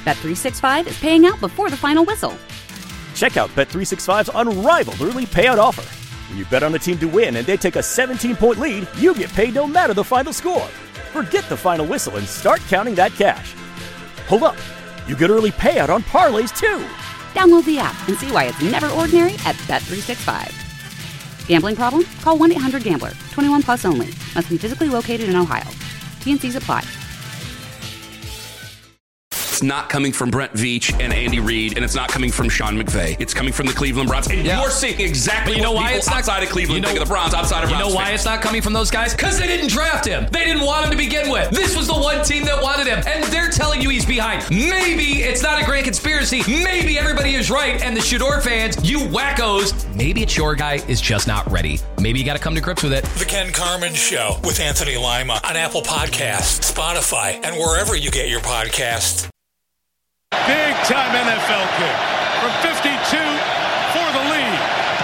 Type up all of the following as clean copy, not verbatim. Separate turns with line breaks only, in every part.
Bet365 is paying out before the final whistle.
Check out Bet365's unrivaled early payout offer. When you bet on a team to win and they take a 17-point lead, you get paid no matter the final score. Forget the final whistle and start counting that cash. Hold up. You get early payout on parlays, too.
Download the app and see why it's never ordinary at Bet365. Gambling problem? Call 1-800-GAMBLER. 21 plus only. Must be physically located in Ohio. T&Cs apply.
It's not coming from Brent Veach and Andy Reid, and it's not coming from Sean McVay. It's coming from the Cleveland Browns. And you're seeing exactly what people outside of Cleveland think of the Browns, outside of Browns.
You know why it's not coming from those guys? Because they didn't draft him. They didn't want him to begin with. This was the one team that wanted him, and they're telling you he's behind. Maybe it's not a grand conspiracy. Maybe everybody is right, and the Shador fans, you wackos, maybe it's your guy is just not ready. Maybe you got to come to grips with it.
The Ken Carman Show with Anthony Lima on Apple Podcasts, Spotify, and wherever you get your podcasts.
Big-time NFL kick from 52 for the lead.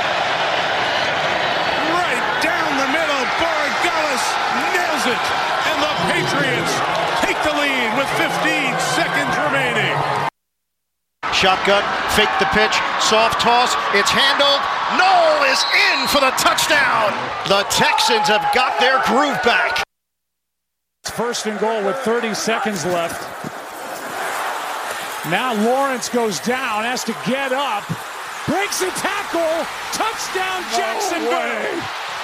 Right down the middle, Borregales nails it, and the Patriots take the lead with 15 seconds remaining.
Shotgun, fake the pitch, soft toss, it's handled. Noel is in for the touchdown. The Texans have got their groove back.
First and goal with 30 seconds left. Now Lawrence goes down, has to get up, breaks a tackle, touchdown Jacksonville.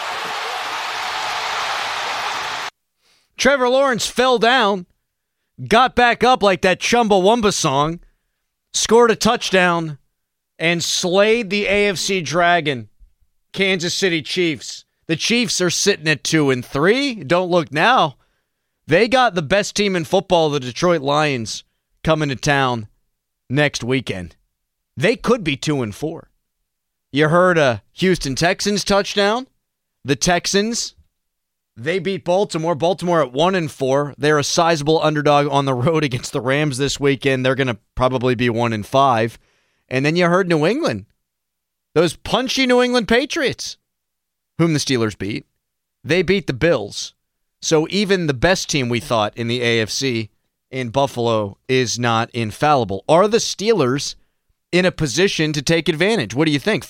Trevor Lawrence fell down, got back up like that Chumbawamba song, scored a touchdown, and slayed the AFC Dragon, Kansas City Chiefs. The Chiefs are sitting at 2-3. Don't look now. They got the best team in football, the Detroit Lions, coming to town next weekend. They could be 2-4. You heard a Houston Texans touchdown. The Texans, they beat Baltimore. Baltimore at 1-4. They're a sizable underdog on the road against the Rams this weekend. They're going to probably be 1-5. And then you heard New England. Those punchy New England Patriots, whom the Steelers beat. They beat the Bills. So even the best team we thought in the AFC in Buffalo is not infallible. Are the Steelers in a position to take advantage? What do you think?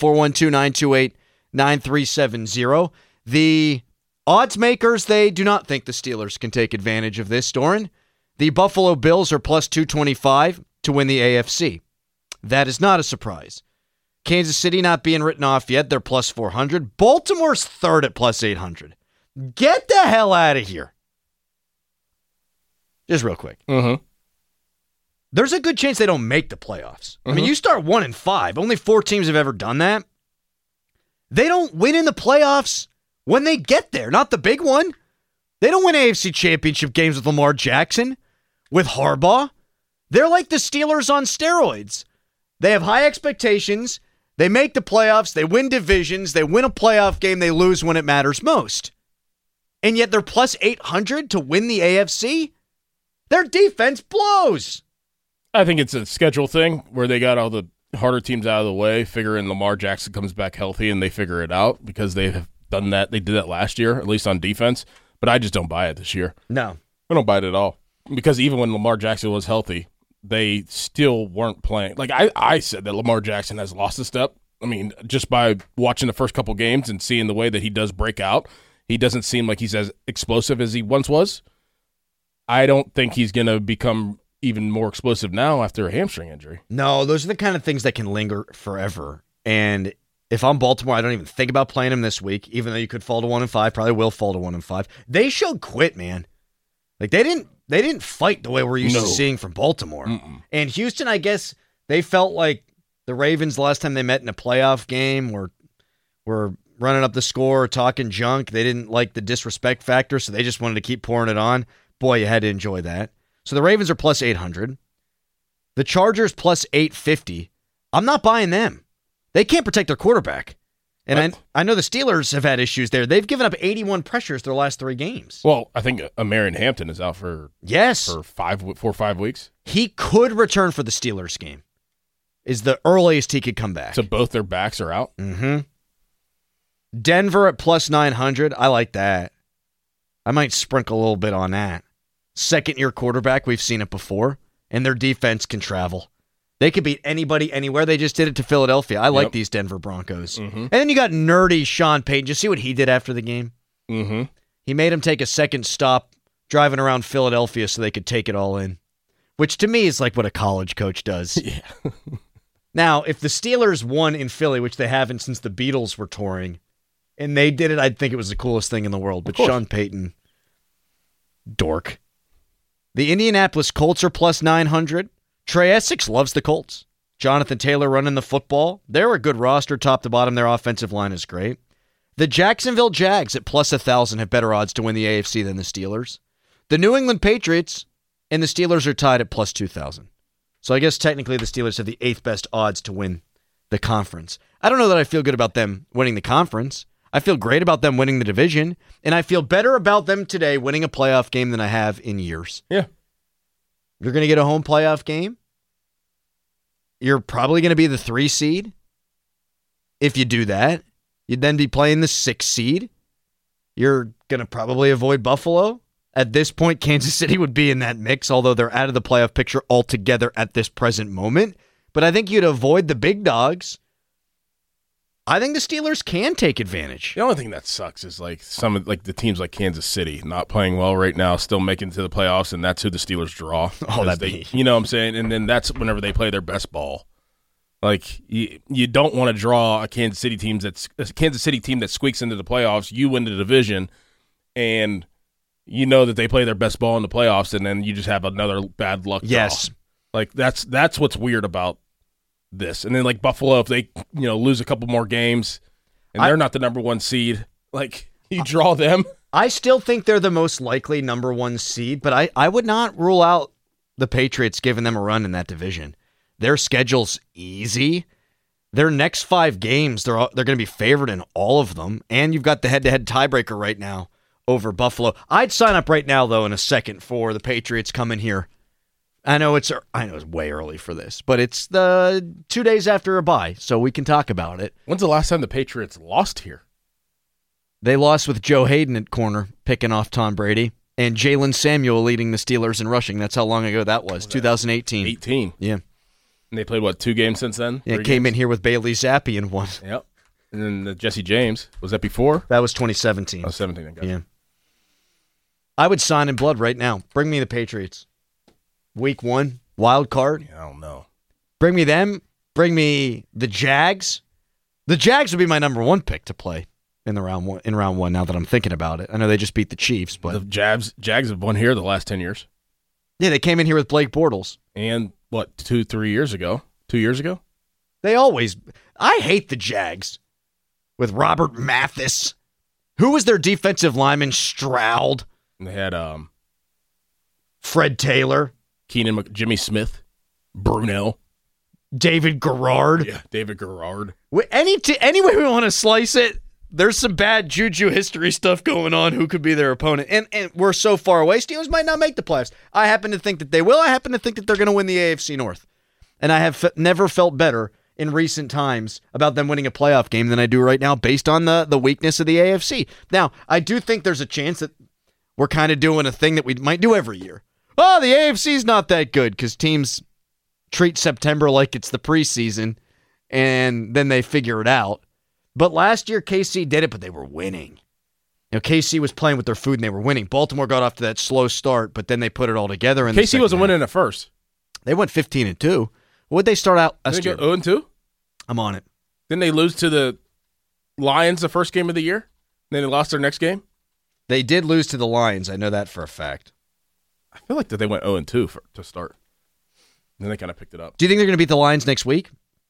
412-928-9370. The odds makers, they do not think the Steelers can take advantage of this, Doran. The Buffalo Bills are plus 225 to win the AFC. That is not a surprise. Kansas City not being written off yet. They're plus 400. Baltimore's third at plus 800. Get the hell out of here. Just real quick. There's a good chance they don't make the playoffs. I mean, you start 1-5. Only 4 teams have ever done that. They don't win in the playoffs when they get there. Not the big one. They don't win AFC championship games with Lamar Jackson, with Harbaugh. They're like the Steelers on steroids. They have high expectations. They make the playoffs. They win divisions. They win a playoff game. They lose when it matters most. And yet they're plus 800 to win the AFC? Their defense blows.
I think it's a schedule thing where they got all the harder teams out of the way, figuring Lamar Jackson comes back healthy and they figure it out because they have done that. They did that last year, at least on defense. But I just don't buy it this year.
No.
I don't buy it at all. Because even when Lamar Jackson was healthy, they still weren't playing. Like I said that Lamar Jackson has lost a step. I mean, just by watching the first couple games and seeing the way that he does break out, he doesn't seem like he's as explosive as he once was. I don't think he's going to become even more explosive now after a hamstring injury.
No, those are the kind of things that can linger forever. And if I'm Baltimore, I don't even think about playing him this week, even though you could fall to 1-5, probably will fall to 1-5. They showed quit, man. Like they didn't fight the way we're used to seeing from Baltimore. And Houston, I guess they felt like the Ravens last time they met in a playoff game were running up the score, talking junk. They didn't like the disrespect factor, so they just wanted to keep pouring it on. Boy, you had to enjoy that. So the Ravens are plus 800. The Chargers plus 850. I'm not buying them. They can't protect their quarterback. And I know the Steelers have had issues there. They've given up 81 pressures their last 3 games.
Well, I think Marion Hampton is out for 4 or 5 weeks.
He could return for the Steelers game. Is the earliest he could come back.
So both their backs are out?
Mm-hmm. Denver at plus 900. I like that. I might sprinkle a little bit on that. Second-year quarterback. We've seen it before. and their defense can travel. They could beat anybody, anywhere. They just did it to Philadelphia. I like these Denver Broncos. Mm-hmm. And then you got nerdy Sean Payton. Did you see what he did after the game?
Mm-hmm.
He made him take a second stop driving around Philadelphia so they could take it all in, which to me is like what a college coach does.
Yeah.
Now, if the Steelers won in Philly, which they haven't since the Beatles were touring, and they did it, I'd think it was the coolest thing in the world. But Sean Payton, dork. The Indianapolis Colts are plus 900. Trey Essex loves the Colts. Jonathan Taylor running the football. They're a good roster top to bottom. Their offensive line is great. The Jacksonville Jags at plus 1,000 have better odds to win the AFC than the Steelers. The New England Patriots and the Steelers are tied at plus 2,000. So I guess technically the Steelers have the 8th best odds to win the conference. I don't know that I feel good about them winning the conference. I feel great about them winning the division, and I feel better about them today winning a playoff game than I have in years.
Yeah.
You're going to get a home playoff game. You're probably going to be the 3 seed. If you do that, you'd then be playing the 6 seed. You're going to probably avoid Buffalo. At this point, Kansas City would be in that mix, although they're out of the playoff picture altogether at this present moment. But I think you'd avoid the big dogs. I think the Steelers can take advantage.
The only thing that sucks is like some of like the teams like Kansas City not playing well right now, still making it to the playoffs, and that's who the Steelers draw.
Oh, that'd be.
You know what I'm saying? And then that's whenever they play their best ball. Like you don't want to draw a Kansas City team that squeaks into the playoffs. You win the division, and you know that they play their best ball in the playoffs, and then you just have another bad luck draw.
Yes,
like that's what's weird about this. And then like Buffalo, if they lose a couple more games and they're not the number 1 seed, like you draw them.
I still think they're the most likely number 1 seed, but I would not rule out the Patriots giving them a run in that division. Their schedule's easy. Their next 5 games, they're going to be favored in all of them, and you've got the head-to-head tiebreaker right now over Buffalo. I'd sign up right now though in a second for the Patriots coming here. I know it's way early for this, but it's the 2 days after a bye, so we can talk about it.
When's the last time the Patriots lost here?
They lost with Joe Hayden at corner, picking off Tom Brady, and Jalen Samuel leading the Steelers in rushing. That's how long ago that was, 2018.
18.
Yeah.
And they played, 2 games since then?
Yeah, came in here with Bailey Zappi and won.
Yep. And then the Jesse James. Was that before?
That was 2017.
Oh, 17. I got
yeah. I would sign in blood right now. Bring me the Patriots. Week 1, wild card.
Yeah, I don't know.
Bring me them. Bring me the Jags. The Jags would be my number 1 pick to play in round one. Now that I'm thinking about it, I know they just beat the Chiefs, but
the Jags have won here the last 10 years.
Yeah, they came in here with Blake Bortles,
and 2 years ago? 2 years ago?
They always. I hate the Jags with Robert Mathis. Who was their defensive lineman? Stroud.
And they had
Fred Taylor.
Jimmy Smith, Brunell,
David Garrard.
Yeah, David Garrard.
Any way we want to slice it, there's some bad juju history stuff going on. Who could be their opponent? And we're so far away. Steelers might not make the playoffs. I happen to think that they will. I happen to think that they're going to win the AFC North. And I have never felt better in recent times about them winning a playoff game than I do right now based on the weakness of the AFC. Now, I do think there's a chance that we're kind of doing a thing that we might do every year. Oh, the AFC's not that good because teams treat September like it's the preseason, and then they figure it out. But last year, KC did it, but they were winning. KC was playing with their food, and they were winning. Baltimore got off to that slow start, but then they put it all together.
KC wasn't winning at first.
They went 15-2. What'd they start out last year?
0-2?
I'm on it.
Didn't they lose to the Lions the first game of the year? Then they lost their next game?
They did lose to the Lions. I know that for a fact.
I feel like that they went 0-2 to start. And then they kind of picked it up.
Do you think they're going to beat the Lions next week?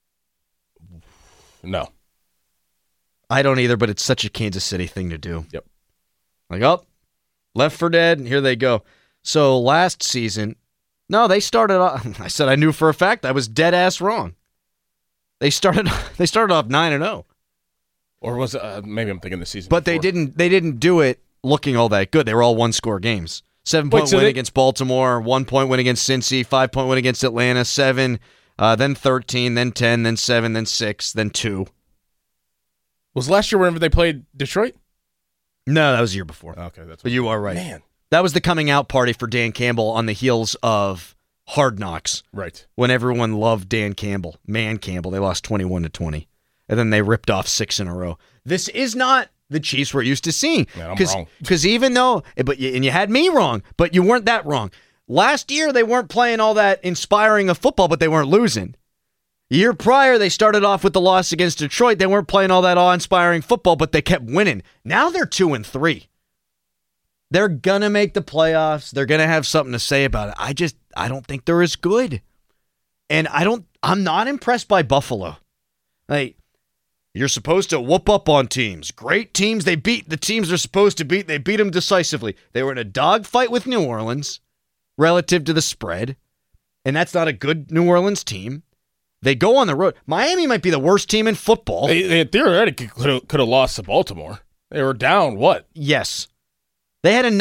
No.
I don't either, but it's such a Kansas City thing to do.
Yep.
Left for dead, and here they go. So last season, no, they started off, I said I knew for a fact I was dead ass wrong. They started off 9-0.
Or was it, maybe I'm thinking the season
But
before.
they didn't do it looking all that good. They were all 1-score games. 7-point win against Baltimore, 1-point win against Cincy, 5-point win against Atlanta, 7, then 13, then 10, then 7, then 6, then 2.
Was last year whenever they played Detroit?
No, that was the year before.
Okay, that's.
But you are right.
Man,
that was the coming out party for Dan Campbell on the heels of Hard Knocks.
Right.
When everyone loved Dan Campbell. Man Campbell. They lost 21-20. And then they ripped off 6 in a row. This is not the Chiefs we're used to seeing.
Man, I'm wrong.
Because even though, and you had me wrong, but you weren't that wrong. Last year, they weren't playing all that inspiring of football, but they weren't losing. Year prior, they started off with the loss against Detroit. They weren't playing all that awe-inspiring football, but they kept winning. Now they're 2-3. They're going to make the playoffs. They're going to have something to say about it. I don't think they're as good. And I'm not impressed by Buffalo. Like, you're supposed to whoop up on teams. Great teams, they beat the teams they're supposed to beat. They beat them decisively. They were in a dogfight with New Orleans relative to the spread, and that's not a good New Orleans team. They go on the road. Miami might be the worst team in football.
They theoretically could have lost to Baltimore. They were down, what?
Yes. They had a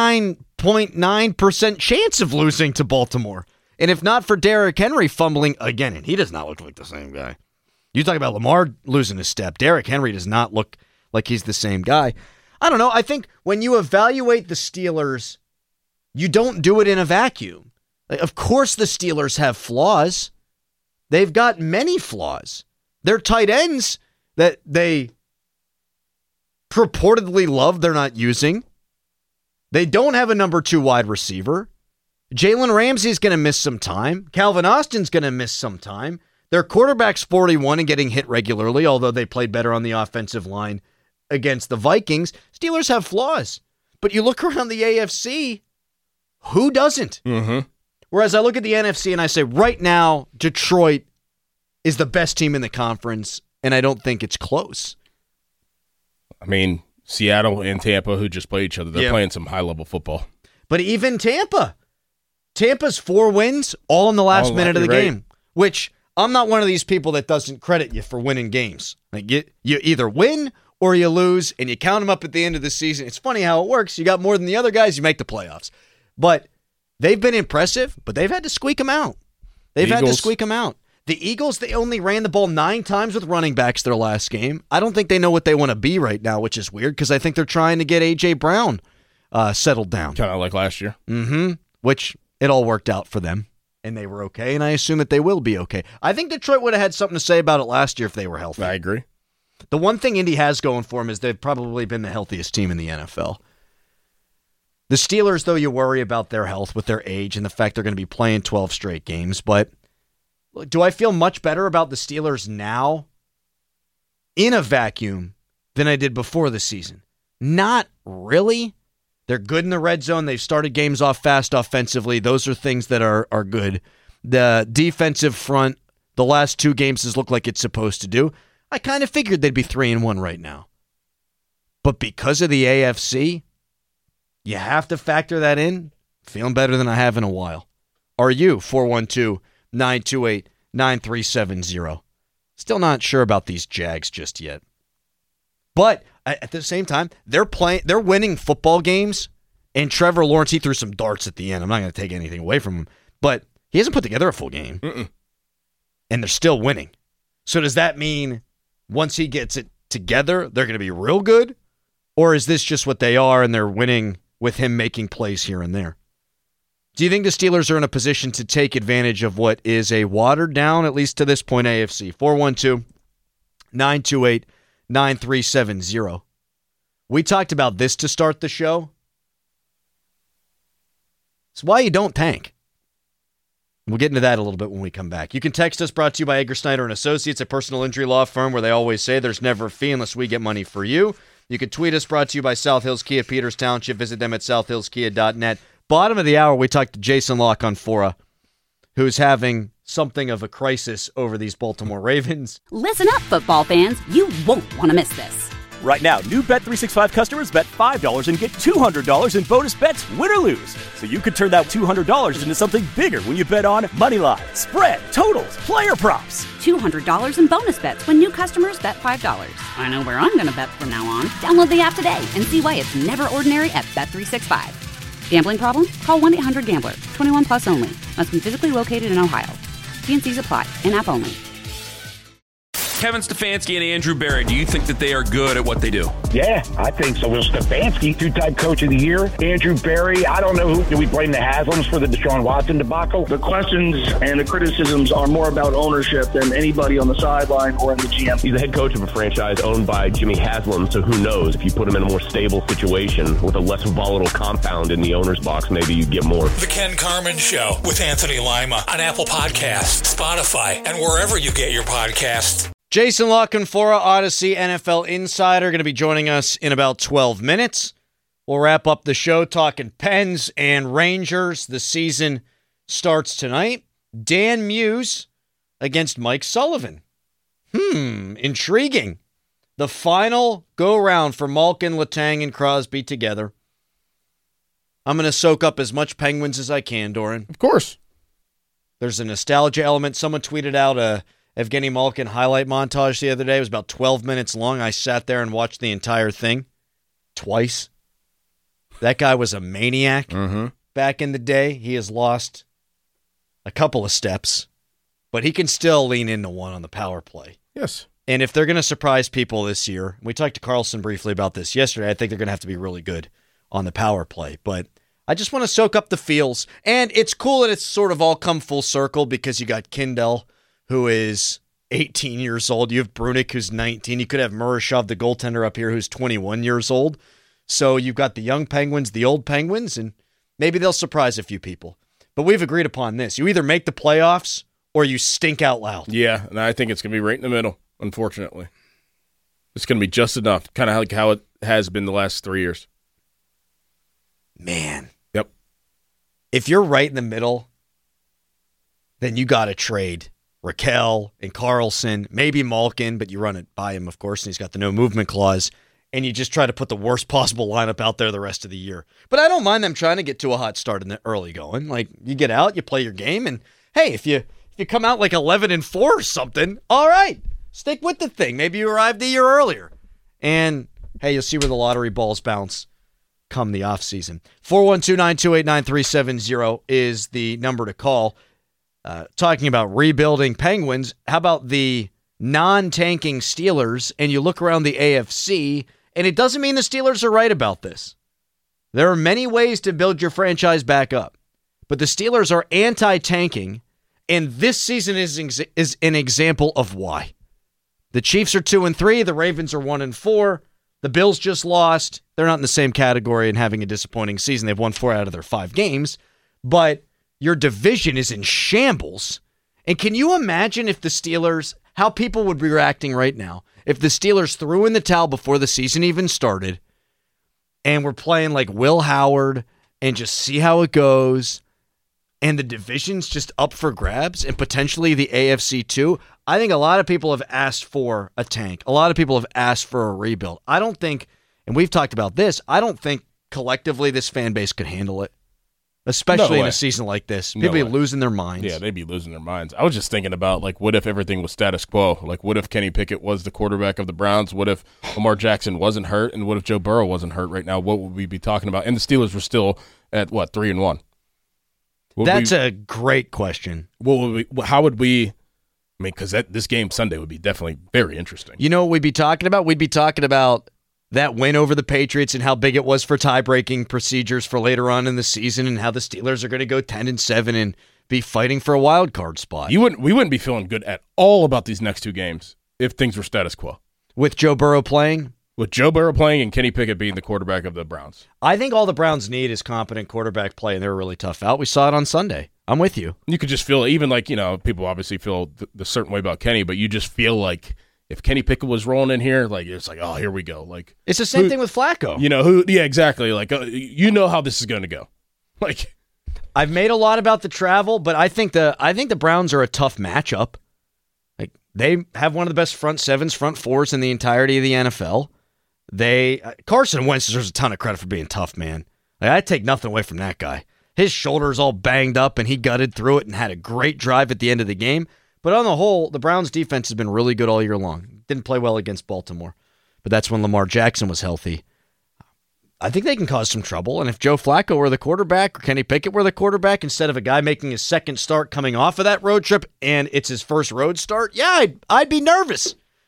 99.9% chance of losing to Baltimore. And if not for Derrick Henry fumbling again, and he does not look like the same guy. You talk about Lamar losing a step. Derrick Henry does not look like he's the same guy. I don't know. I think when you evaluate the Steelers, you don't do it in a vacuum. Like, of course the Steelers have flaws. They've got many flaws. Their tight ends that they purportedly love, they're not using. They don't have a number 2 wide receiver. Jalen Ramsey's going to miss some time. Calvin Austin's going to miss some time. Their quarterback's 41 and getting hit regularly, although they played better on the offensive line against the Vikings. Steelers have flaws. But you look around the AFC, who doesn't?
Mm-hmm.
Whereas I look at the NFC and I say, right now, Detroit is the best team in the conference, and I don't think it's close.
I mean, Seattle and Tampa, who just played each other, they're playing some high-level football.
But even Tampa's 4 wins, all in the last minute of the game, which I'm not one of these people that doesn't credit you for winning games. Like you either win or you lose, and you count them up at the end of the season. It's funny how it works. You got more than the other guys, you make the playoffs. But they've been impressive, but they've had to squeak them out. The Eagles, they only ran the ball 9 times with running backs their last game. I don't think they know what they want to be right now, which is weird because I think they're trying to get A.J. Brown settled down.
Kind of like last year.
Mm-hmm. Which it all worked out for them, and they were okay, and I assume that they will be okay. I think Detroit would have had something to say about it last year if they were healthy.
I agree.
The one thing Indy has going for them is they've probably been the healthiest team in the NFL. The Steelers, though, you worry about their health with their age and the fact they're going to be playing 12 straight games. But do I feel much better about the Steelers now in a vacuum than I did before the season? Not really. They're good in the red zone. They've started games off fast offensively. Those are things that are good. The defensive front, the last 2 games has looked like it's supposed to do. I kind of figured they'd be 3-1 right now. But because of the AFC, you have to factor that in. Feeling better than I have in a while. Are you? 412-928-9370. Still not sure about these Jags just yet. But at the same time, they're winning football games, and Trevor Lawrence, he threw some darts at the end. I'm not going to take anything away from him, but he hasn't put together a full game.
Mm-mm.
And they're still winning. So does that mean once he gets it together, they're going to be real good? Or is this just what they are and they're winning with him making plays here and there? Do you think the Steelers are in a position to take advantage of what is a watered down, at least to this point, AFC? 412-928-9370. We talked about this to start the show. It's why you don't tank. We'll get into that a little bit when we come back. You can text us, brought to you by Edgar Snyder & Associates, a personal injury law firm where they always say there's never a fee unless we get money for you. You can tweet us, brought to you by South Hills Kia, Peters Township. Visit them at southhillskia.net. Bottom of the hour, we talked to Jason La Canfora, who's having something of a crisis over these Baltimore Ravens.
Listen up, football fans. You won't want to miss this.
Right now, new Bet365 customers bet $5 and get $200 in bonus bets, win or lose. So you could turn that $200 into something bigger when you bet on money line, spread, totals, player props.
$200 in bonus bets when new customers bet $5. I know where I'm going to bet from now on. Download the app today and see why it's never ordinary at Bet365. Gambling problem? Call 1-800-GAMBLER. 21 plus only. Must be physically located in Ohio. T&Cs apply. In-app only.
Kevin Stefanski and Andrew Berry, do you think that they are good at what they do?
Yeah, I think so. Will Stefanski, two-time coach of the year. Andrew Berry, I don't know who. Do we blame the Haslams for the Deshaun Watson debacle?
The questions and the criticisms are more about ownership than anybody on the sideline or in the GM.
He's the head coach of a franchise owned by Jimmy Haslam, so who knows? If you put him in a more stable situation with a less volatile compound in the owner's box, maybe you get more.
The Ken Carman Show with Anthony Lima on Apple Podcasts, Spotify, and wherever you get your podcasts.
Jason La Canfora, Odyssey NFL Insider, going to be joining us in about 12 minutes. We'll wrap up the show talking Pens and Rangers. The season starts tonight. Dan Muse against Mike Sullivan. Intriguing. The final go-round for Malkin, Letang, and Crosby together. I'm going to soak up as much Penguins as I can, Doran.
Of course.
There's a nostalgia element. Someone tweeted out a Evgeny Malkin highlight montage the other day. It was about 12 minutes long. I sat there and watched the entire thing twice. That guy was a maniac back in the day. He has lost a couple of steps, but he can still lean into one on the power play.
Yes.
And if they're going to surprise people this year, we talked to Carlson briefly about this yesterday, I think they're going to have to be really good on the power play. But I just want to soak up the feels. And it's cool that it's sort of all come full circle because you got Kindell, who is 18 years old. You have Brunick, who's 19. You could have Murashov, the goaltender up here, who's 21 years old. So you've got the young Penguins, the old Penguins, and maybe they'll surprise a few people. But we've agreed upon this. You either make the playoffs or you stink out loud.
Yeah, and I think it's going to be right in the middle, unfortunately. It's going to be just enough, kind of like how it has been the last 3 years.
Man.
Yep.
If you're right in the middle, then you got to trade Raquel and Carlson, maybe Malkin, but you run it by him, of course, and he's got the no movement clause, and you just try to put the worst possible lineup out there the rest of the year. But I don't mind them trying to get to a hot start in the early going. Like, you get out, you play your game, and hey, if you come out like 11-4 or something, all right, stick with the thing. Maybe you arrived a year earlier. And hey, you'll see where the lottery balls bounce come the offseason. 412-928-9370 is the number to call. Talking about rebuilding Penguins, how about the non-tanking Steelers? And you look around the AFC, and it doesn't mean the Steelers are right about this. There are many ways to build your franchise back up, but the Steelers are anti-tanking, and this season is an example of why. The Chiefs are 2-3, the Ravens are 1-4, the Bills just lost. They're not in the same category and having a disappointing season. They've won 4 out of their 5 games, but your division is in shambles. And can you imagine if the Steelers, how people would be reacting right now, if the Steelers threw in the towel before the season even started and were playing like Will Howard and just see how it goes and the division's just up for grabs and potentially the AFC too? I think a lot of people have asked for a tank. A lot of people have asked for a rebuild. I don't think, and we've talked about this, I don't think collectively this fan base could handle it. Especially in a season like this. People be losing their minds.
Yeah, they'd be losing their minds. I was just thinking about, like, what if everything was status quo? Like, what if Kenny Pickett was the quarterback of the Browns? What if Lamar Jackson wasn't hurt? And what if Joe Burrow wasn't hurt right now? What would we be talking about? And the Steelers were still at, 3-1?
That's a great question.
How would we, I mean, because this game Sunday would be definitely very interesting.
You know what we'd be talking about? We'd be talking about that win over the Patriots and how big it was for tie-breaking procedures for later on in the season and how the Steelers are going to go 10-7 and be fighting for a wild card spot.
We wouldn't be feeling good at all about these next 2 games if things were status quo.
With Joe Burrow playing?
With Joe Burrow playing and Kenny Pickett being the quarterback of the Browns.
I think all the Browns need is competent quarterback play, and they're really tough out. We saw it on Sunday. I'm with you.
You could just feel, even like, people obviously feel the certain way about Kenny, but you just feel like if Kenny Pickett was rolling in here, like it's like, oh, here we go. Like
it's the same thing with Flacco.
Yeah, exactly. Like how this is going to go. Like
I've made a lot about the travel, but I think the Browns are a tough matchup. Like they have one of the best front sevens, front fours in the entirety of the NFL. Carson Wentz deserves a ton of credit for being tough, man. Like, I take nothing away from that guy. His shoulder's all banged up, and he gutted through it and had a great drive at the end of the game. But on the whole, the Browns' defense has been really good all year long. Didn't play well against Baltimore, but that's when Lamar Jackson was healthy. I think they can cause some trouble, and if Joe Flacco were the quarterback or Kenny Pickett were the quarterback instead of a guy making his second start coming off of that road trip and it's his first road start, yeah, I'd be nervous.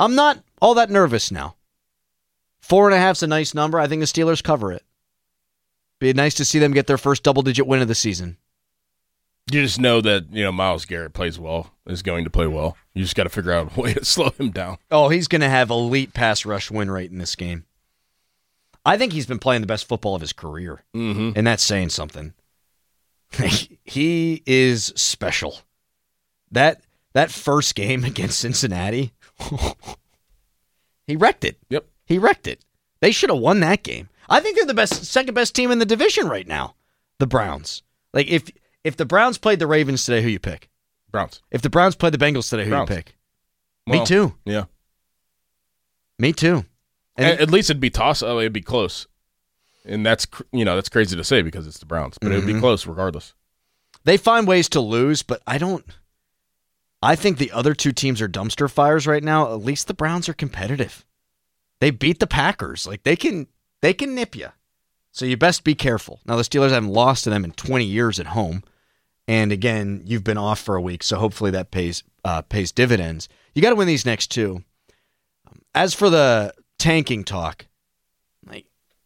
I'm not all that nervous now. 4.5's a nice number. I think the Steelers cover it. Be nice to see them get their first double-digit win of the season.
You just know that, Myles Garrett plays well, is going to play well. You just got to figure out a way to slow him down.
Oh, he's going to have elite pass rush win rate in this game. I think he's been playing the best football of his career, and that's saying something. He is special. That first game against Cincinnati, he wrecked it.
Yep.
He wrecked it. They should have won that game. I think they're the second best team in the division right now, the Browns. Like, if the Browns played the Ravens today, who you pick?
Browns.
If the Browns played the Bengals today, who
Browns.
you pick?
Well,
Me too.
Yeah.
Me too.
And at least it'd be it'd be close. And that's crazy to say because it's the Browns, but it would be close regardless.
They find ways to lose, but I think the other two teams are dumpster fires right now. At least the Browns are competitive. They beat the Packers. Like, they can nip you. So you best be careful. Now, the Steelers haven't lost to them in 20 years at home. And again, you've been off for a week, so hopefully that pays dividends. You got to win these next two. As for the tanking talk, like,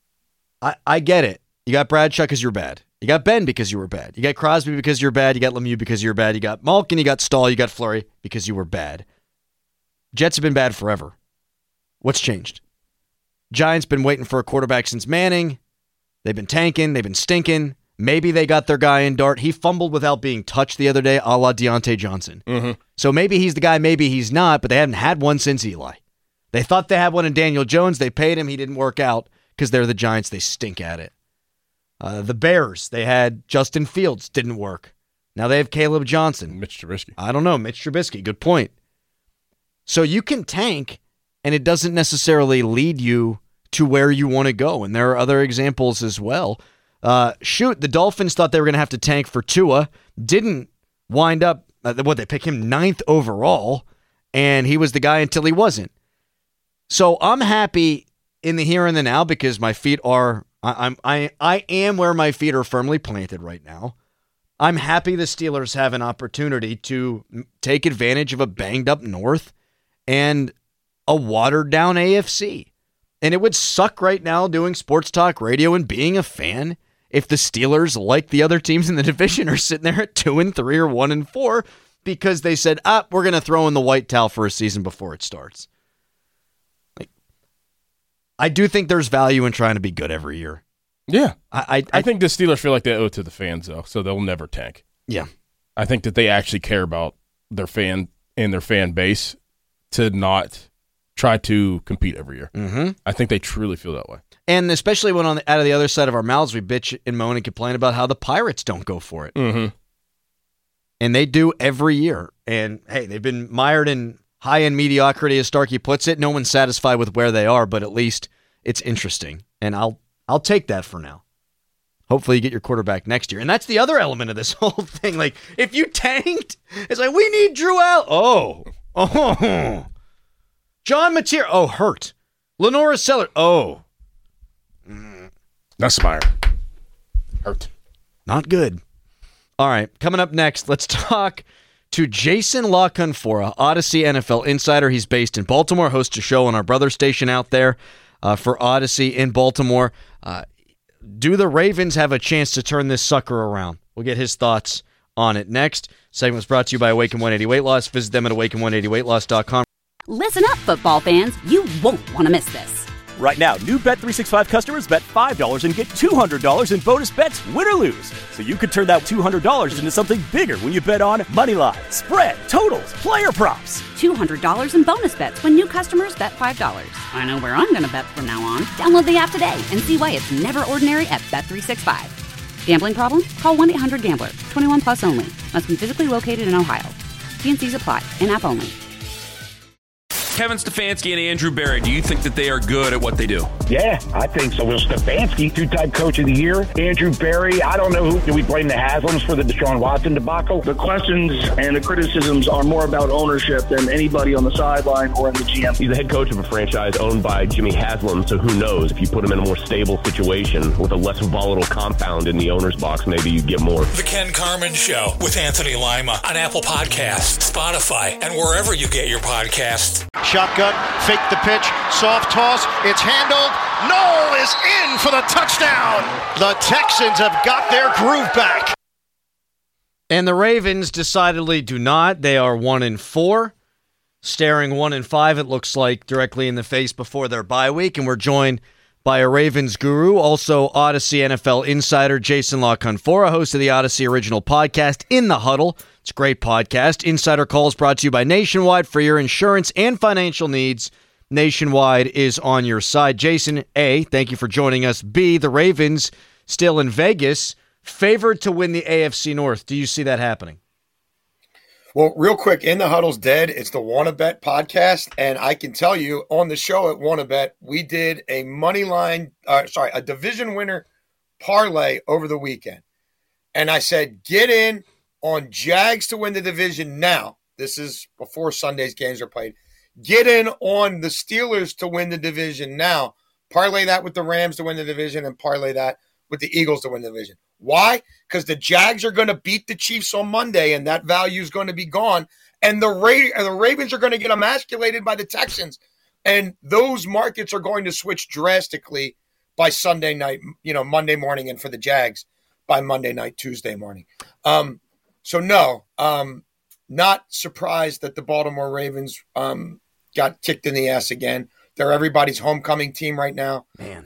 I get it. You got Bradshaw because you're bad. You got Ben because you were bad. You got Crosby because you're bad. You got Lemieux because you're bad. You got Malkin, you got Stahl, you got Fleury because you were bad. Jets have been bad forever. What's changed? Giants been waiting for a quarterback since Manning. They've been tanking. They've been stinking. Maybe they got their guy in Dart. He fumbled without being touched the other day, a la Deontay Johnson. So maybe he's the guy, maybe he's not, but they haven't had one since Eli. They thought they had one in Daniel Jones. They paid him. He didn't work out because they're the Giants. They stink at it. The Bears, they had Justin Fields. Didn't work. Now they have Caleb Johnson.
Mitch Trubisky.
I don't know. Mitch Trubisky. Good point. So you can tank, and it doesn't necessarily lead you to where you want to go. And there are other examples as well. The Dolphins thought they were going to have to tank for Tua. Didn't wind up, they pick him 9th overall, and he was the guy until he wasn't. So I'm happy in the here and the now because my feet are, I am where my feet are firmly planted right now. I'm happy the Steelers have an opportunity to take advantage of a banged up North and a watered down AFC. And it would suck right now doing sports talk radio and being a fan if the Steelers, like the other teams in the division, are sitting there at 2-3 or 1-4 because they said, we're going to throw in the white towel for a season before it starts. I do think there's value in trying to be good every year.
Yeah. I think the Steelers feel like they owe it to the fans, though, so they'll never tank.
Yeah.
I think that they actually care about their fan and their fan base to not try to compete every year. I think they truly feel that way. And
especially when out of the other side of our mouths, we bitch and moan and complain about how the Pirates don't go for it. And they do every year. And, hey, they've been mired in high-end mediocrity, as Starkey puts it. No one's satisfied with where they are, but at least it's interesting. And I'll take that for now. Hopefully you get your quarterback next year. And that's the other element of this whole thing. Like, if you tanked, it's like, we need Drew Allen. Oh. John Mateer. Hurt. Lenora Sellers.
Nussmeier. Hurt.
Not good. All right, coming up next, let's talk to Jason La Canfora, Odyssey NFL insider. He's based in Baltimore, hosts a show on our brother station out there for Odyssey in Baltimore. Do the Ravens have a chance to turn this sucker around? We'll get his thoughts on it next. Segment was brought to you by Awaken 180 Weight Loss. Visit them at awaken180weightloss.com.
Listen up, football fans. You won't want to miss this.
Right now, new Bet365 customers bet $5 and get $200 in bonus bets, win or lose. So you could turn that $200 into something bigger when you bet on moneyline, spread, totals, player props.
$200 in bonus bets when new customers bet $5. I know where I'm going to bet from now on. Download the app today and see why it's never ordinary at Bet365. Gambling problem? Call 1-800-GAMBLER. 21 plus only. Must be physically located in Ohio. T&Cs apply. In-app only.
Kevin Stefanski and Andrew Berry, do you think that they are good at what they do?
Yeah, I think so. Will Stefanski, two-time coach of the year. Andrew Berry, I don't know who. Do we blame the Haslams for the Deshaun Watson debacle?
The questions and the criticisms are more about ownership than anybody on the sideline or in the GM.
He's the head coach of a franchise owned by Jimmy Haslam, so who knows? If you put him in a more stable situation with a less volatile compound in the owner's box, maybe you get more.
The Ken Carman Show with Anthony Lima on Apple Podcasts, Spotify, and wherever you get your podcasts.
Shotgun, fake the pitch, soft toss, it's handled. Knoll is in for the touchdown. The Texans have got their groove back.
And the Ravens decidedly do not. They are 1-4, staring 1-5, it looks like, directly in the face before their bye week. And we're joined by a Ravens guru, also Odyssey NFL insider, Jason La Canfora, host of the Odyssey original podcast, In the Huddle. It's a great podcast. Insider Calls brought to you by Nationwide for your insurance and financial needs. Nationwide is on your side. Jason, A, thank you for joining us. B, the Ravens still in Vegas, favored to win the AFC North. Do you see that happening?
Well, real quick, In the Huddle's dead. It's the WannaBet podcast, and I can tell you on the show at WannaBet, we did a a division winner parlay over the weekend. And I said, get in on Jags to win the division now. This is before Sunday's games are played. Get in on the Steelers to win the division now. Parlay that with the Rams to win the division and parlay that with the Eagles to win the division. Why? Because the Jags are going to beat the Chiefs on Monday, and that value is going to be gone. And the Ravens are going to get emasculated by the Texans. And those markets are going to switch drastically by Sunday night, Monday morning, and for the Jags by Monday night, Tuesday morning. Not surprised that the Baltimore Ravens got kicked in the ass again. They're everybody's homecoming team right now. Man.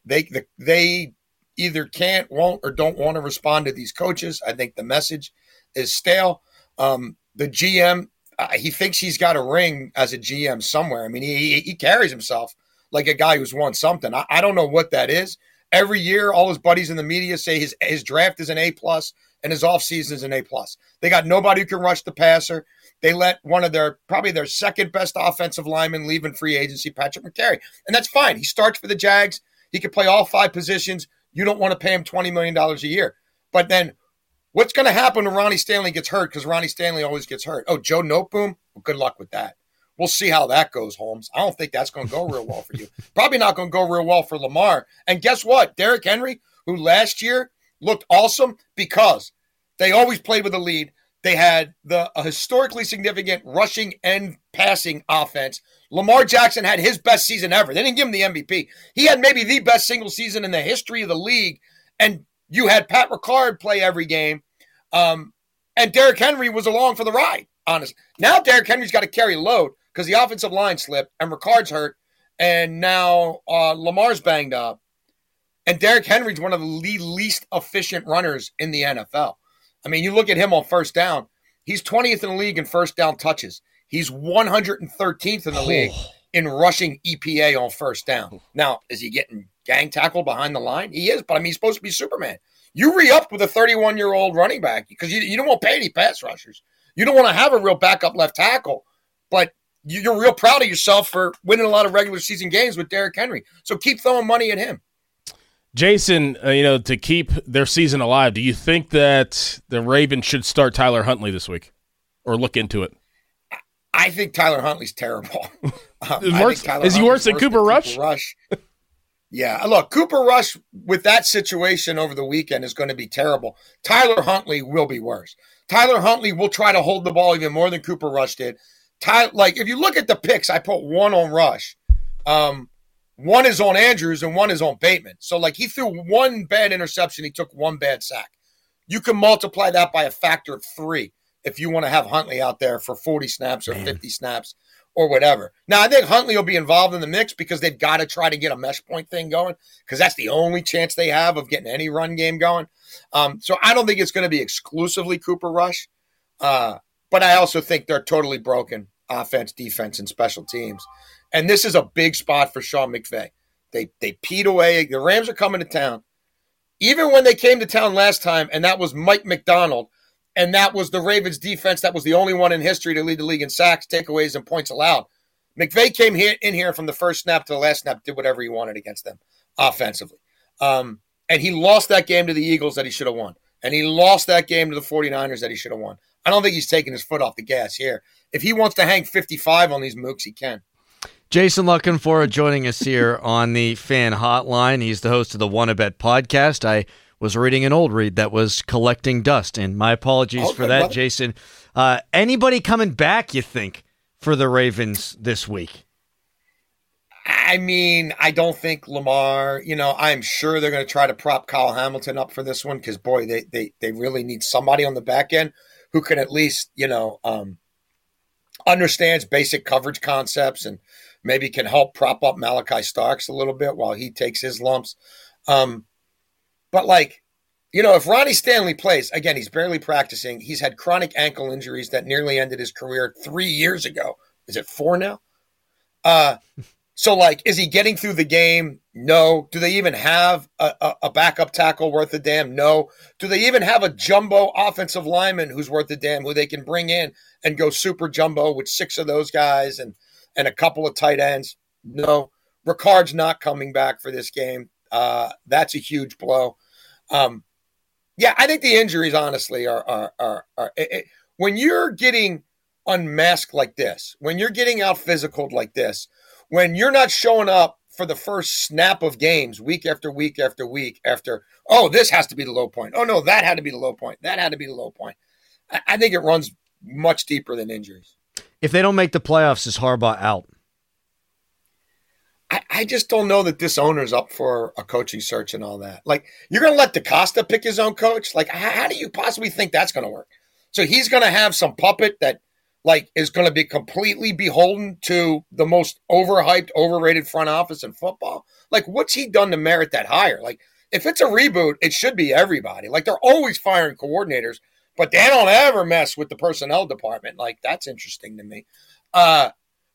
They either can't, won't, or don't want to respond to these coaches. I think the message is stale. The GM, he thinks he's got a ring as a GM somewhere. I mean, he carries himself like a guy who's won something. I don't know what that is. Every year, all his buddies in the media say his draft is an A+, and his offseason is an A+. They got nobody who can rush the passer. They let one of their second best offensive linemen leave in free agency, Patrick McCary. And that's fine. He starts for the Jags. He can play all 5 positions. You don't want to pay him $20 million a year. But then what's going to happen when Ronnie Stanley gets hurt? Because Ronnie Stanley always gets hurt. Oh, Joe Noteboom? Well, good luck with that. We'll see how that goes, Holmes. I don't think that's going to go real well for you. Probably not going to go real well for Lamar. And guess what? Derrick Henry, who last year looked awesome because they always played with a lead. They had a historically significant rushing and passing offense. Lamar Jackson had his best season ever. They didn't give him the MVP. He had maybe the best single season in the history of the league. And you had Pat Ricard play every game. And Derrick Henry was along for the ride, honestly. Now Derrick Henry's got to carry load because the offensive line slipped and Ricard's hurt. And now Lamar's banged up. And Derrick Henry's one of the least efficient runners in the NFL. I mean, you look at him on first down. He's 20th in the league in first down touches. He's 113th in the league in rushing EPA on first down. Now, is he getting gang tackled behind the line? He is, but I mean, he's supposed to be Superman. You re-up with a 31-year-old running back because you don't want to pay any pass rushers. You don't want to have a real backup left tackle, but you're real proud of yourself for winning a lot of regular season games with Derrick Henry. So keep throwing money at him.
Jason, to keep their season alive, do you think that the Ravens should start Tyler Huntley this week or look into it?
I think Tyler Huntley's terrible.
Is he worse than Cooper Rush?
Yeah, look, Cooper Rush with that situation over the weekend is going to be terrible. Tyler Huntley will be worse. Tyler Huntley will try to hold the ball even more than Cooper Rush did. If you look at the picks, I put one on Rush. One is on Andrews and one is on Bateman. So, he threw one bad interception. He took one bad sack. You can multiply that by a factor of 3 if you want to have Huntley out there for 40 snaps or 50 snaps or whatever. Now, I think Huntley will be involved in the mix because they've got to try to get a mesh point thing going because that's the only chance they have of getting any run game going. So I don't think it's going to be exclusively Cooper Rush. But I also think they're totally broken offense, defense, and special teams. And this is a big spot for Sean McVay. They peed away. The Rams are coming to town. Even when they came to town last time, and that was Mike McDonald, and that was the Ravens defense that was the only one in history to lead the league in sacks, takeaways, and points allowed. McVay came in here from the first snap to the last snap, did whatever he wanted against them offensively. And he lost that game to the Eagles that he should have won. And he lost that game to the 49ers that he should have won. I don't think he's taking his foot off the gas here. If he wants to hang 55 on these mooks, he can.
Jason La Canfora joining us here on the Fan Hotline. He's the host of the Wanna Bet podcast. I was reading an old read that was collecting dust, and my apologies for that, brother. Jason. Anybody coming back, you think, for the Ravens this week?
I mean, I don't think Lamar, I'm sure they're going to try to prop Kyle Hamilton up for this one because, boy, they really need somebody on the back end who can at least, understands basic coverage concepts and maybe can help prop up Malachi Starks a little bit while he takes his lumps. But if Ronnie Stanley plays, again, he's barely practicing. He's had chronic ankle injuries that nearly ended his career 3 years ago. Is it 4 now? So, is he getting through the game? No. Do they even have a backup tackle worth a damn? No. Do they even have a jumbo offensive lineman who's worth a damn, who they can bring in and go super jumbo with 6 of those guys and a couple of tight ends? No. Ricard's not coming back for this game. That's a huge blow. I think the injuries, honestly, are when you're getting unmasked like this, when you're getting out physicaled like this, when you're not showing up for the first snap of games week after week after week after, this has to be the low point. Oh, no, that had to be the low point. That had to be the low point. I think it runs much deeper than injuries.
If they don't make the playoffs, is Harbaugh out?
I just don't know that this owner's up for a coaching search and all that. You're going to let DeCosta pick his own coach? How do you possibly think that's going to work? So he's going to have some puppet that is going to be completely beholden to the most overhyped, overrated front office in football. What's he done to merit that hire? If it's a reboot, it should be everybody. They're always firing coordinators, but they don't ever mess with the personnel department. That's interesting to me. But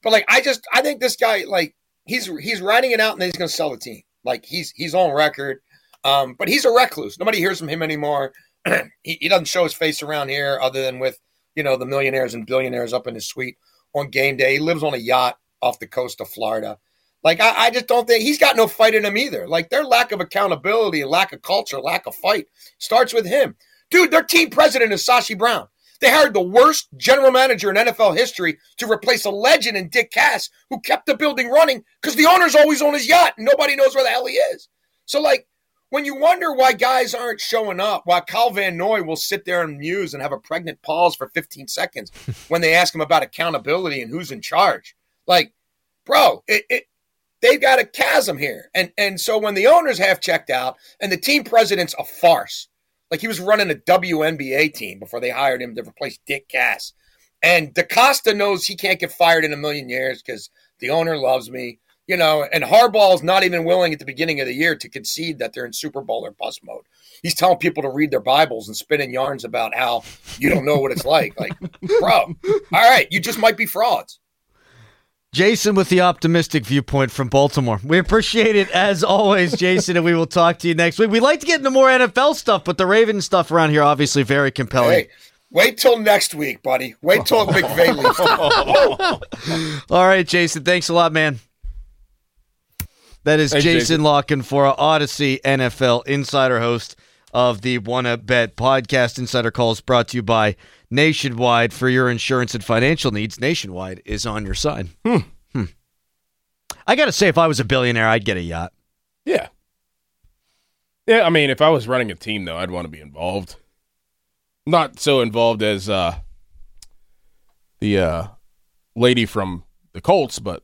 I think this guy, he's writing it out and then he's going to sell the team. He's on record, but he's a recluse. Nobody hears from him anymore. He doesn't show his face around here other than with, the millionaires and billionaires up in his suite on game day. He lives on a yacht off the coast of Florida. I just don't think he's got no fight in him either. Their lack of accountability, lack of culture, lack of fight starts with him. Dude, their team president is Sashi Brown. They hired the worst general manager in NFL history to replace a legend in Dick Cass, who kept the building running because the owner's always on his yacht and nobody knows where the hell he is. So, when you wonder why guys aren't showing up, why Kyle Van Noy will sit there and muse and have a pregnant pause for 15 seconds when they ask him about accountability and who's in charge. Bro, they've got a chasm here. And so when the owner's half checked out and the team president's a farce, he was running a WNBA team before they hired him to replace Dick Cass. And DeCosta knows he can't get fired in a million years because the owner loves me. And Harbaugh's not even willing at the beginning of the year to concede that they're in Super Bowl or bust mode. He's telling people to read their Bibles and spinning yarns about how you don't know what it's like. Bro, all right, you just might be frauds.
Jason with the optimistic viewpoint from Baltimore. We appreciate it as always, Jason, and we will talk to you next week. We'd like to get into more NFL stuff, but the Ravens stuff around here obviously very compelling.
Hey, wait till next week, buddy. Wait till McVay leaves.
All right, Jason, thanks a lot, man. That is Jason La Canfora, Odyssey NFL insider, host of the Wanna Bet podcast. Insider Calls brought to you by Nationwide. For your insurance and financial needs, Nationwide is on your side. I got to say, if I was a billionaire, I'd get a yacht.
Yeah. Yeah, I mean, if I was running a team, though, I'd want to be involved. Not so involved as the lady from the Colts, but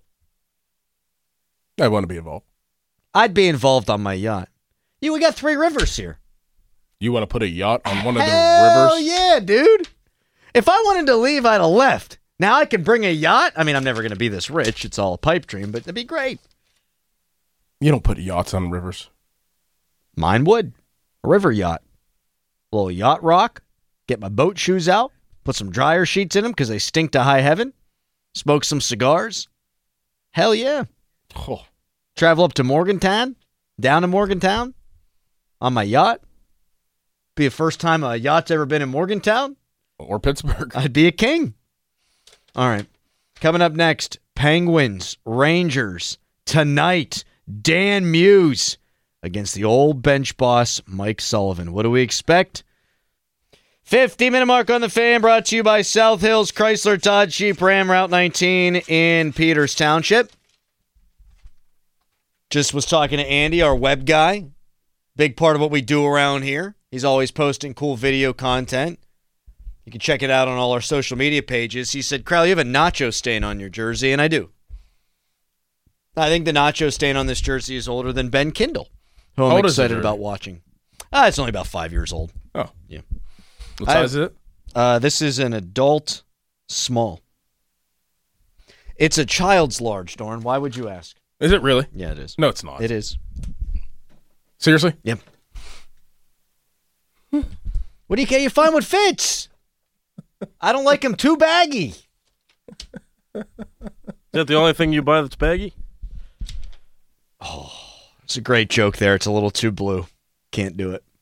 I want to be involved.
I'd be involved on my yacht. We got 3 rivers here.
You want to put a yacht on one of the rivers?
Hell yeah, dude. If I wanted to leave, I'd have left. Now I can bring a yacht. I mean, I'm never going to be this rich. It's all a pipe dream, but it'd be great.
You don't put yachts on rivers.
Mine would. A river yacht. A little yacht rock. Get my boat shoes out. Put some dryer sheets in them because they stink to high heaven. Smoke some cigars. Hell yeah.
Oh.
Travel up to Morgantown. Down to Morgantown. On my yacht. Be the first time a yacht's ever been in Morgantown.
Or Pittsburgh.
I'd be a king. All right. Coming up next, Penguins, Rangers, tonight, Dan Muse against the old bench boss, Mike Sullivan. What do we expect? 50-minute mark on the Fan, brought to you by South Hills Chrysler Dodge Jeep Ram Route 19 in Peters Township. Just was talking to Andy, our web guy. Big part of what we do around here. He's always posting cool video content. You can check it out on all our social media pages. He said, Crowley, you have a nacho stain on your jersey, and I do. I think the nacho stain on this jersey is older than Ben Kindle, who I'm excited about watching. It's only about 5 years old.
Oh.
Yeah.
What size is it?
This is an adult small. It's a child's large, Dorn. Why would you ask?
Is it really?
Yeah, it is.
No, it's not.
It is.
Seriously?
Yep. What do you get? You find what fits. I don't like them too baggy.
Is that the only thing you buy that's baggy?
Oh, it's a great joke there. It's a little too blue. Can't do it.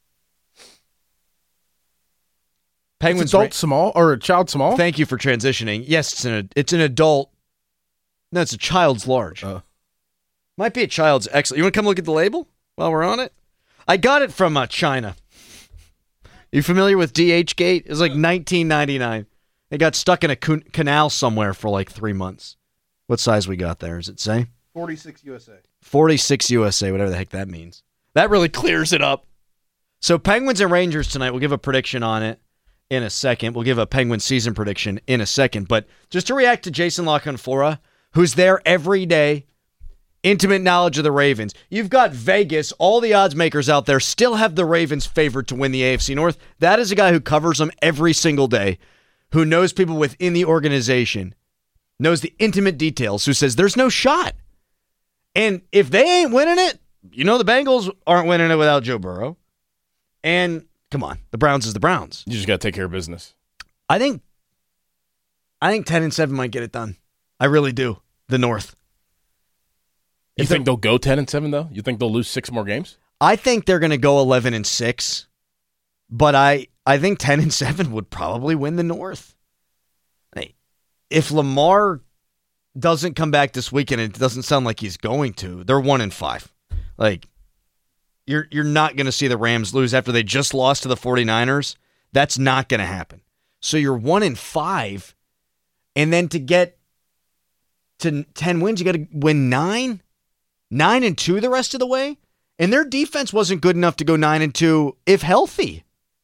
Penguins
it's adult small or a child small?
Thank you for transitioning. Yes, it's an adult. No, it's a child's large. Might be a child's XL. You want to come look at the label while we're on it? I got it from China. You familiar with DH Gate? It was like $19.99. It got stuck in a canal somewhere for like 3 months. What size we got there? Does it say?
46 USA.
46 USA, whatever the heck that means. That really clears it up. So Penguins and Rangers tonight. We'll give a prediction on it in a second. We'll give a Penguin season prediction in a second. But just to react to Jason La Canfora, who's there every day, intimate knowledge of the Ravens. You've got Vegas, all the odds makers out there still have the Ravens favored to win the AFC North. That is a guy who covers them every single day, who knows people within the organization, knows the intimate details, who says there's no shot. And if they ain't winning it, you know the Bengals aren't winning it without Joe Burrow. And come on, the Browns is the Browns.
You just got to take care of business.
I think 10-7 might get it done. I really do. The North.
You think they'll go 10-7 though? You think they'll lose 6 more games?
I think they're going to go 11-6, but I think 10-7 would probably win the North. Hey, if Lamar doesn't come back this weekend, it doesn't sound like he's going to. They're 1-5. Like you're not going to see the Rams lose after they just lost to the 49ers. That's not going to happen. So you're 1-5, and then to get to 10 wins, you got to win 9. 9-2 the rest of the way, and their defense wasn't good enough to go 9-2 if healthy.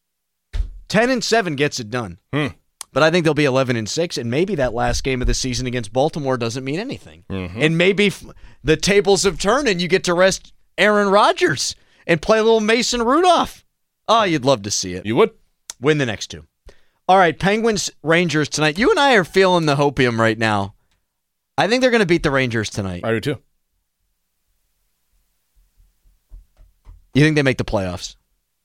10-7 gets it done, but I think they'll be 11-6, and maybe that last game of the season against Baltimore doesn't mean anything, and maybe the tables have turned and you get to rest Aaron Rodgers and play a little Mason Rudolph. Oh, you'd love to see it.
You would
win the next 2. All right, Penguins Rangers tonight. You and I are feeling the hopium right now. I think they're going to beat the Rangers tonight.
I do too.
You think they make the playoffs?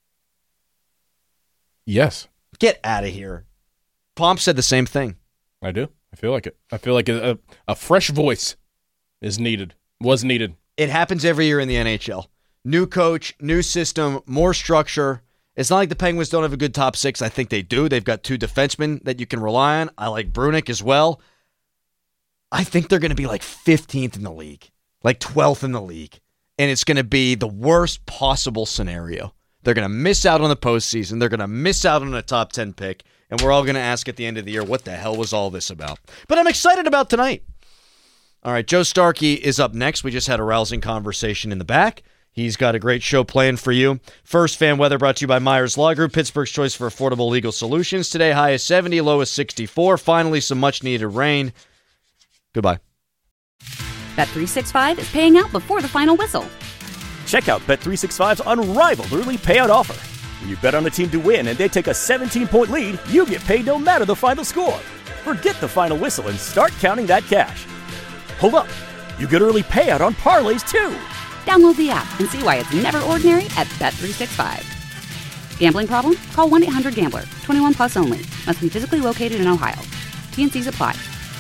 Yes.
Get out of here. Pomp said the same thing.
I do. I feel like it. I feel like a fresh voice was needed.
It happens every year in the NHL. New coach, new system, more structure. It's not like the Penguins don't have a good top 6. I think they do. They've got 2 defensemen that you can rely on. I like Brunick as well. I think they're going to be like 15th in the league, like 12th in the league. And it's going to be the worst possible scenario. They're going to miss out on the postseason. They're going to miss out on a top 10 pick. And we're all going to ask at the end of the year, what the hell was all this about? But I'm excited about tonight. All right, Joe Starkey is up next. We just had a rousing conversation in the back. He's got a great show planned for you. First Fan Weather brought to you by Myers Law Group, Pittsburgh's choice for affordable legal solutions. Today, high is 70, low is 64. Finally, some much-needed rain. Goodbye.
Bet365 is paying out before the final whistle.
Check out Bet365's unrivaled early payout offer. When you bet on a team to win and they take a 17-point lead, you get paid no matter the final score. Forget the final whistle and start counting that cash. Hold up. You get early payout on parlays, too.
Download the app and see why it's never ordinary at Bet365. Gambling problem? Call 1-800-GAMBLER. 21 plus only. Must be physically located in Ohio. T&Cs apply.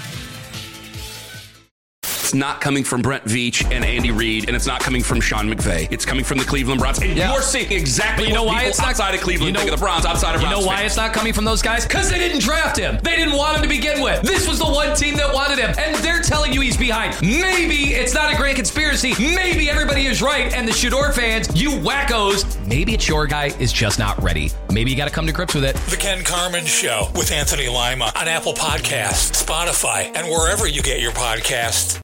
It's not coming from Brent Veach and Andy Reid, and it's not coming from Sean McVay. It's coming from the Cleveland Browns. And you're seeing exactly
you know
what
why
people
it's not,
outside of Cleveland think of the Browns, outside of Browns
You know why
fans.
it's not coming from those guys? Because they didn't draft him. They didn't want him to begin with. This was the one team that wanted him, and they're telling you he's behind. Maybe it's not a grand conspiracy. Maybe everybody is right, and the Shador fans, you wackos, maybe it's your guy is just not ready. Maybe you got to come to grips with it.
The Ken Carman Show with Anthony Lima on Apple Podcasts, Spotify, and wherever you get your podcasts.